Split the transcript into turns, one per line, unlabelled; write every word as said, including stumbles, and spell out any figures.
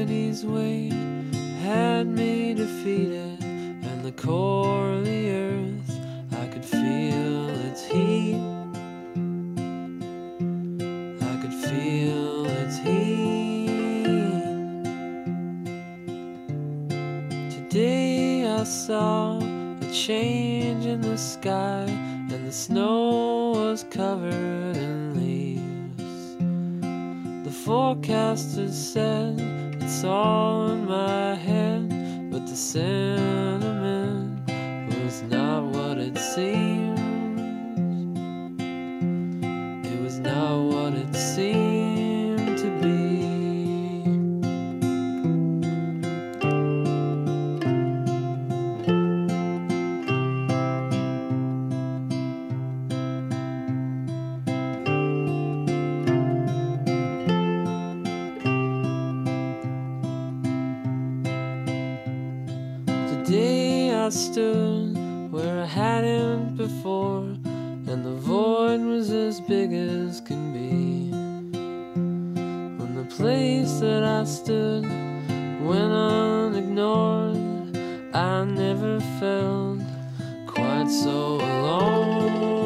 gravity's weight had me defeated, and the core of the earth, I could feel its heat. I could feel its heat. Today I saw a change in the sky, and the snow was covered in leaves. The forecasters said it's all in my head, but the sentiment was not what it seemed. It was not what it seemed to be. Today I stood where I hadn't before, and the void was as big as can be. When the place that I stood went unignored, I never felt quite so alone.